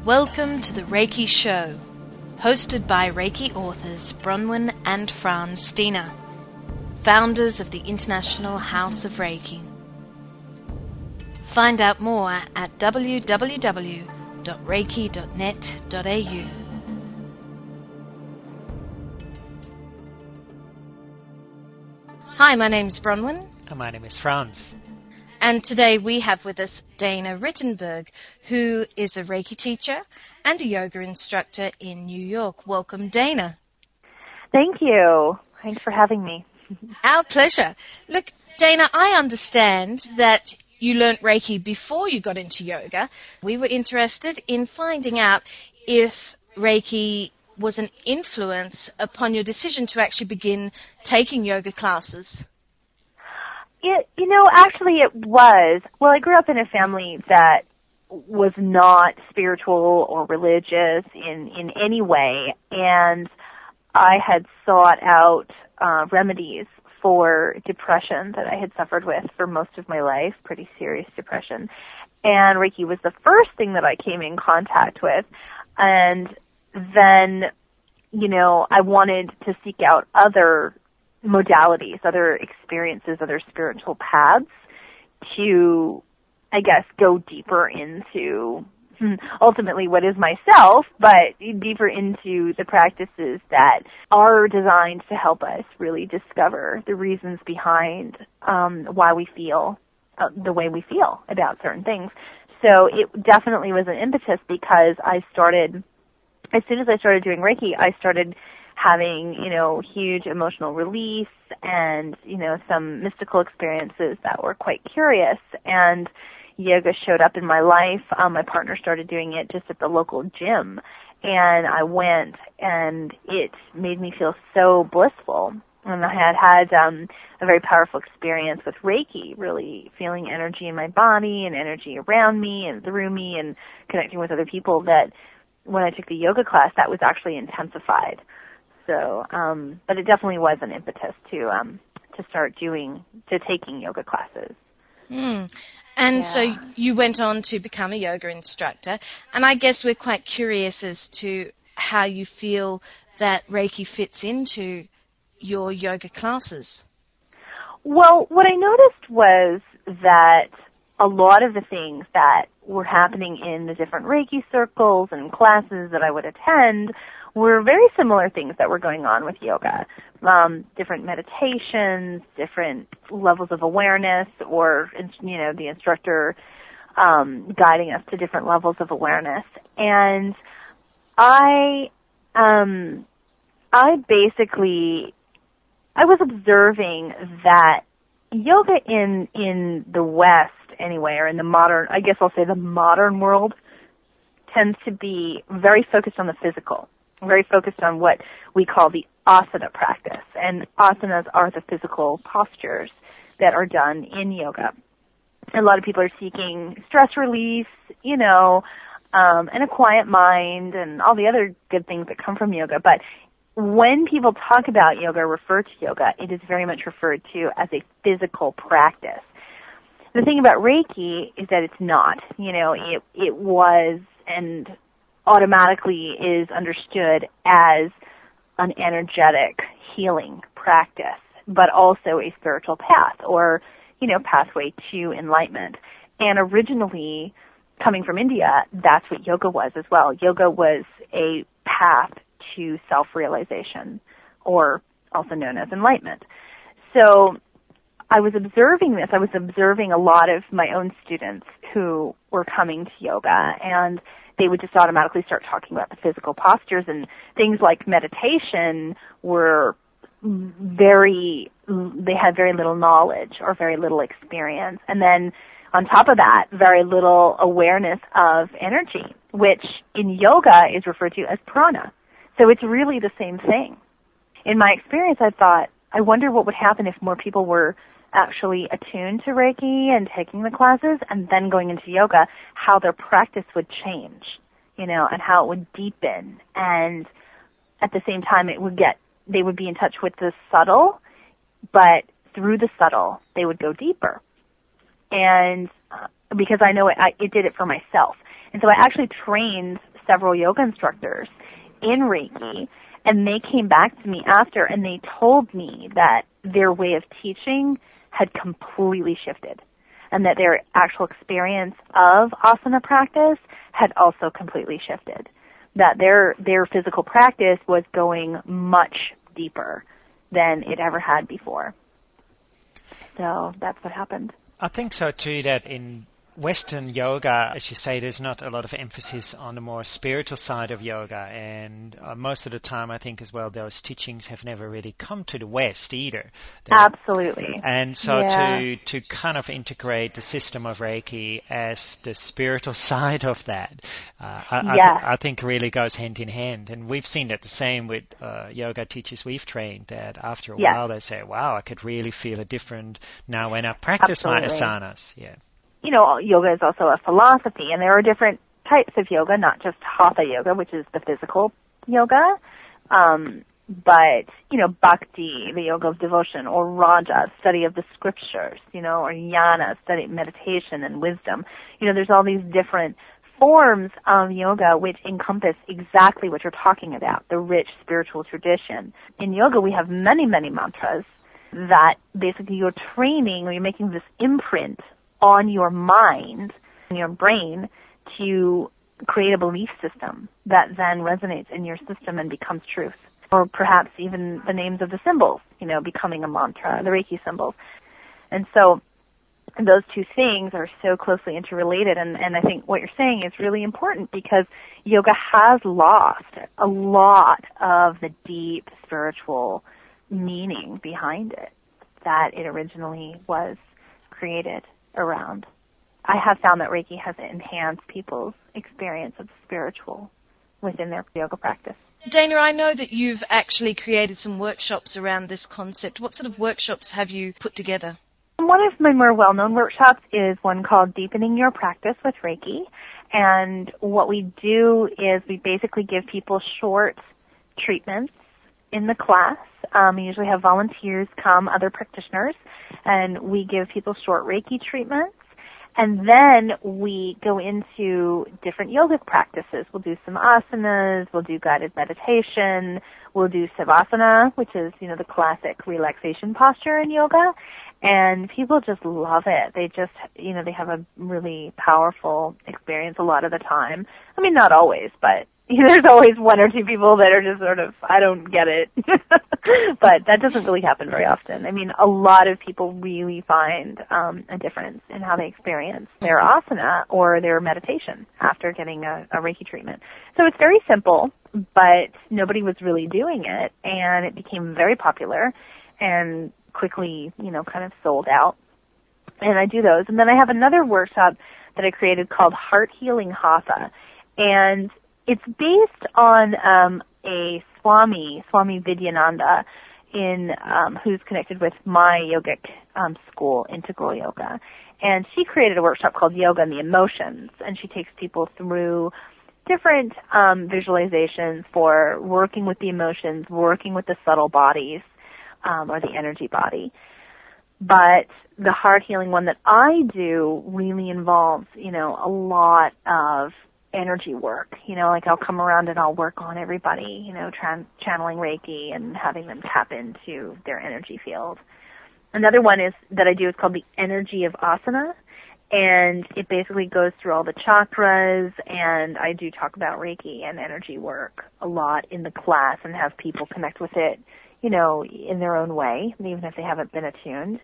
Welcome to the Reiki Show, hosted by Reiki authors Bronwyn and Franz Steiner, founders of the International House of Reiki. Find out more at www.reiki.net.au. Hi, my name's Bronwyn. And my name is Franz. And today we have with us Dana Rittenberg, who is a Reiki teacher and a yoga instructor in New York. Welcome, Dana. Thank you. Thanks for having me. Our pleasure. Look, Dana, I understand that you learnt Reiki before you got into yoga. We were interested in finding out if Reiki was an influence upon your decision to actually begin taking yoga classes. Actually it was. Well, I grew up in a family that was not spiritual or religious in any way, and I had sought out remedies for depression that I had suffered with for most of my life, pretty serious depression. And Reiki was the first thing that I came in contact with. And then, I wanted to seek out other modalities, other experiences, other spiritual paths to, I guess, go deeper into ultimately what is myself, but deeper into the practices that are designed to help us really discover the reasons behind why we feel the way we feel about certain things. So it definitely was an impetus because as soon as I started doing Reiki, I started having, huge emotional release and, some mystical experiences that were quite curious. And yoga showed up in my life. My partner started doing it just at the local gym. And I went, and it made me feel so blissful. And I had a very powerful experience with Reiki, really feeling energy in my body and energy around me and through me and connecting with other people that when I took the yoga class, that was actually intensified. So, but it definitely was an impetus to taking yoga classes. And so you went on to become a yoga instructor, and I guess we're quite curious as to how you feel that Reiki fits into your yoga classes. Well, what I noticed was that a lot of the things that were happening in the different Reiki circles and classes that I would attend were very similar things that were going on with yoga. Different meditations, different levels of awareness, or, the instructor guiding us to different levels of awareness. And I was observing that yoga in the West anyway, or in the modern, I guess I'll say the modern world, tends to be very focused on the physical, very focused on what we call the asana practice. And asanas are the physical postures that are done in yoga. A lot of people are seeking stress release, and a quiet mind and all the other good things that come from yoga. But when people talk about yoga, refer to yoga, it is very much referred to as a physical practice. The thing about Reiki is that it's not. It was and automatically is understood as an energetic healing practice, but also a spiritual path or, pathway to enlightenment. And originally, coming from India, that's what yoga was as well. Yoga was a path to self-realization, or also known as enlightenment. So I was observing this. I was observing a lot of my own students who were coming to yoga, and they would just automatically start talking about the physical postures, and things like meditation they had very little knowledge or very little experience. And then on top of that, very little awareness of energy, which in yoga is referred to as prana. So it's really the same thing. In my experience, I thought, I wonder what would happen if more people were actually attuned to Reiki and taking the classes and then going into yoga, how their practice would change, and how it would deepen. And at the same time, they would be in touch with the subtle, but through the subtle, they would go deeper. And because I know it did it for myself. And so I actually trained several yoga instructors in Reiki, and they came back to me after and they told me that their way of teaching had completely shifted and that their actual experience of asana practice had also completely shifted, that their physical practice was going much deeper than it ever had before. So that's what happened. I think so too, that in Western yoga, as you say, there's not a lot of emphasis on the more spiritual side of yoga, and most of the time I think as well those teachings have never really come to the West either. Absolutely. And so to kind of integrate the system of Reiki as the spiritual side of that, I think really goes hand in hand. And we've seen that the same with yoga teachers we've trained, that after a while they say, wow, I could really feel a different now when I practice my asanas. Yeah. You know, yoga is also a philosophy, and there are different types of yoga, not just hatha yoga, which is the physical yoga, but, you know, bhakti, the yoga of devotion, or raja, study of the scriptures, you know, or jnana, study meditation and wisdom. You know, there's all these different forms of yoga which encompass exactly what you're talking about, the rich spiritual tradition. In yoga, we have many, many mantras that basically you're training, or you're making this imprint on your mind and your brain to create a belief system that then resonates in your system and becomes truth. Or perhaps even the names of the symbols, you know, becoming a mantra, the Reiki symbols. And so those two things are so closely interrelated, and I think what you're saying is really important because yoga has lost a lot of the deep spiritual meaning behind it that it originally was created around. I have found that Reiki has enhanced people's experience of the spiritual within their yoga practice. Dana, I know that you've actually created some workshops around this concept. What sort of workshops have you put together? One of my more well-known workshops is one called Deepening Your Practice with Reiki. And what we do is we basically give people short treatments in the class. We usually have volunteers come, other practitioners, and we give people short Reiki treatments. And then we go into different yogic practices. We'll do some asanas, we'll do guided meditation, we'll do savasana, which is, you know, the classic relaxation posture in yoga. And people just love it. They just, you know, they have a really powerful experience a lot of the time. I mean, not always, but there's always one or two people that are just sort of, I don't get it. But that doesn't really happen very often. I mean, a lot of people really find a difference in how they experience their asana or their meditation after getting a Reiki treatment. So it's very simple, but nobody was really doing it, and it became very popular and quickly, you know, kind of sold out. And I do those. And then I have another workshop that I created called Heart Healing Hatha. And it's based on a Swami Vidyananda, who's connected with my yogic school, Integral Yoga. And she created a workshop called Yoga and the Emotions, and she takes people through different visualizations for working with the emotions, working with the subtle bodies, or the energy body. But the heart healing one that I do really involves, you know, a lot of energy work. You know, like I'll come around and I'll work on everybody, you know, channeling Reiki and having them tap into their energy field. Another one that I do is called the Energy of Asana, and it basically goes through all the chakras, and I do talk about Reiki and energy work a lot in the class and have people connect with it, you know, in their own way, even if they haven't been attuned.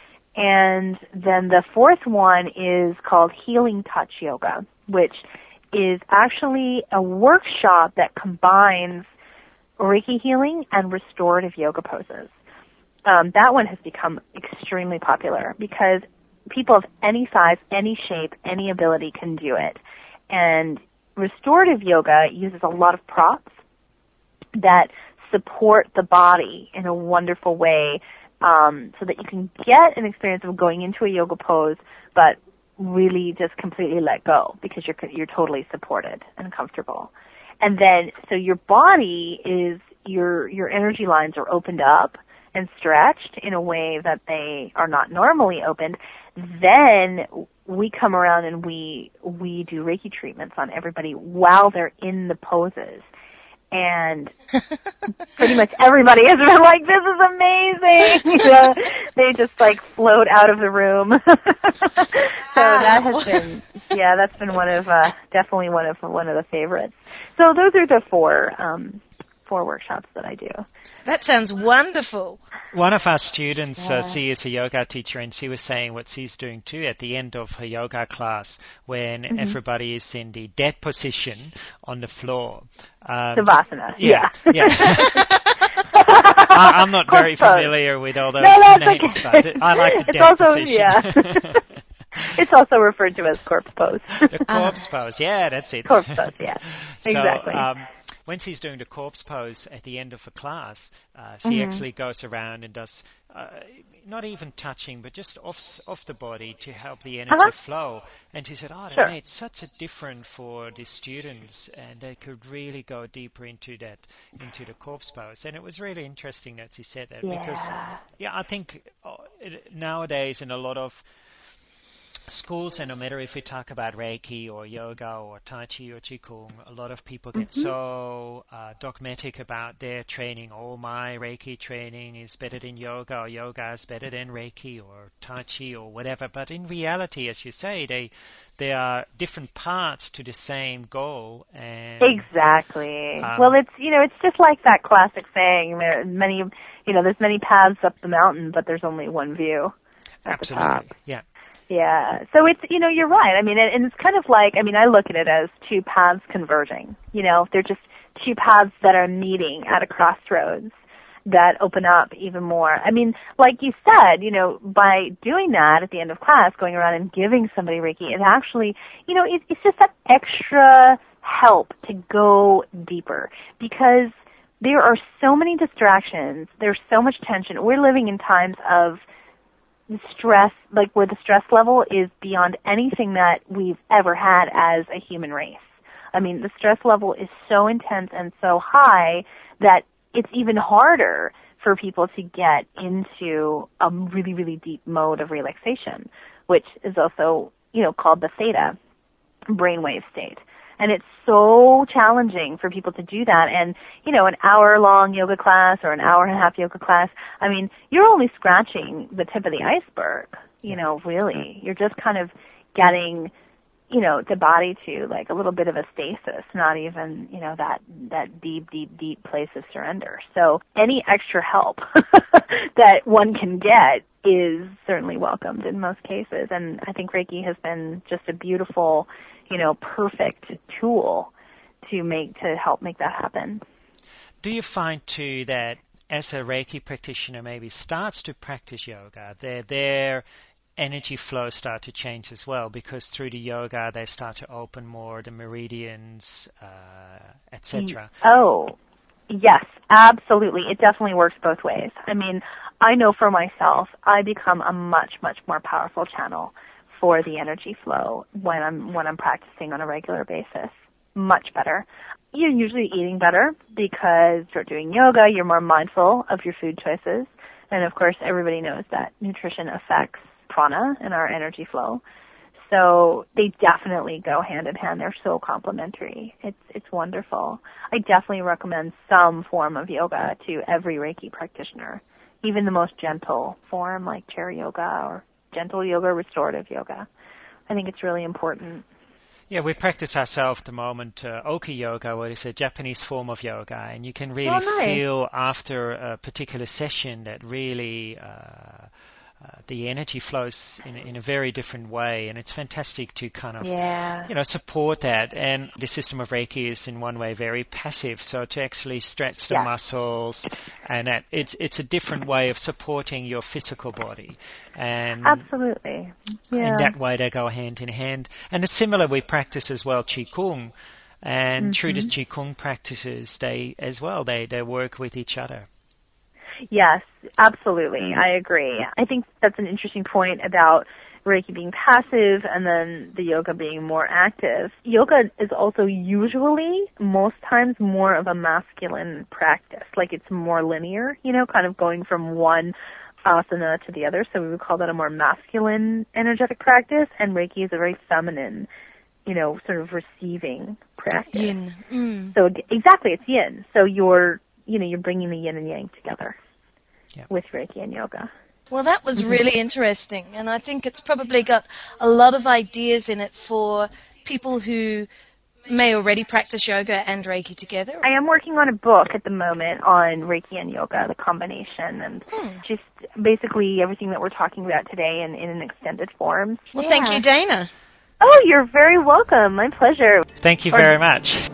And then the fourth one is called Healing Touch Yoga, which is actually a workshop that combines Reiki healing and restorative yoga poses. That one has become extremely popular because people of any size, any shape, any ability can do it. And restorative yoga uses a lot of props that support the body in a wonderful way, so that you can get an experience of going into a yoga pose, but really just completely let go because you're totally supported and comfortable. And then, so your body is, your energy lines are opened up and stretched in a way that they are not normally opened, then we come around and we do Reiki treatments on everybody while they're in the poses. And pretty much everybody has been like, this is amazing. They just like float out of the room. So that has been, that's been definitely one of the favorites. So those are the four workshops that I do. That sounds wonderful. One of our students, she is a yoga teacher, and she was saying what she's doing too at the end of her yoga class when everybody is in the dead position on the floor. Savasana. Yeah. I'm not very familiar with all those names, but I like the dead position. Yeah. It's also referred to as corpse pose. The corpse pose, yeah, that's it. Corpse pose, yeah. Exactly. So, when she's doing the corpse pose at the end of a class, she actually goes around and does not even touching, but just off the body to help the energy flow. And she said, it made such a difference for the students, and they could really go deeper into the corpse pose. And it was really interesting that she said that because, I think nowadays in a lot of schools, and no matter if we talk about Reiki or yoga or Tai Chi or Qigong, a lot of people get so dogmatic about their training. Oh, my Reiki training is better than yoga, or yoga is better than Reiki or Tai Chi or whatever. But in reality, as you say, they are different parts to the same goal. And exactly. Well, it's just like that classic saying. There's many paths up the mountain, but there's only one view. Absolutely. Yeah. Yeah. So it's, you're right. I mean, and it's kind of like, I look at it as two paths converging. They're just two paths that are meeting at a crossroads that open up even more. I mean, like you said, by doing that at the end of class, going around and giving somebody Reiki, it actually, it's just that extra help to go deeper because there are so many distractions. There's so much tension. We're living in times of stress, like where the stress level is beyond anything that we've ever had as a human race. I mean, the stress level is so intense and so high that it's even harder for people to get into a really, really deep mode of relaxation, which is also, called the theta brainwave state. And it's so challenging for people to do that. And, an hour-long yoga class or an hour-and-a-half yoga class, you're only scratching the tip of the iceberg, really. You're just kind of getting, the body to like a little bit of a stasis, not even, that deep, deep, deep place of surrender. So any extra help that one can get is certainly welcomed in most cases. And I think Reiki has been just a beautiful, perfect tool to help make that happen. Do you find too that as a Reiki practitioner maybe starts to practice yoga, their energy flows start to change as well, because through the yoga they start to open more the meridians, etc.? Oh, yes, absolutely. It definitely works both ways. I know for myself, I become a much, much more powerful channel for the energy flow when I'm practicing on a regular basis. Much better. You're usually eating better because you're doing yoga, you're more mindful of your food choices. And of course, everybody knows that nutrition affects prana and our energy flow. So they definitely go hand in hand. They're so complementary. It's wonderful. I definitely recommend some form of yoga to every Reiki practitioner, even the most gentle form like chair yoga or gentle yoga, restorative yoga. I think it's really important. Yeah, we practice ourselves at the moment Oki yoga, what is a Japanese form of yoga, and you can really feel after a particular session that really the energy flows in a very different way, and it's fantastic to kind of support that. And the system of Reiki is in one way very passive, so to actually stretch the muscles, and that it's a different way of supporting your physical body. And absolutely, in that way they go hand in hand. And it's similar, we practice as well Qigong, and through the Qigong practices they work with each other. Yes, absolutely. I agree. I think that's an interesting point about Reiki being passive and then the yoga being more active. Yoga is also usually, most times, more of a masculine practice. Like it's more linear, kind of going from one asana to the other. So we would call that a more masculine energetic practice, and Reiki is a very feminine, sort of receiving practice. Yin. Mm. So exactly, it's yin. So you're bringing the yin and yang together with Reiki and yoga. Well, that was really interesting, and I think it's probably got a lot of ideas in it for people who may already practice yoga and Reiki together. I am working on a book at the moment on Reiki and yoga, the combination, and just basically everything that we're talking about today in an extended form. Well, thank you, Dana. Oh, you're very welcome. My pleasure. Thank you very much.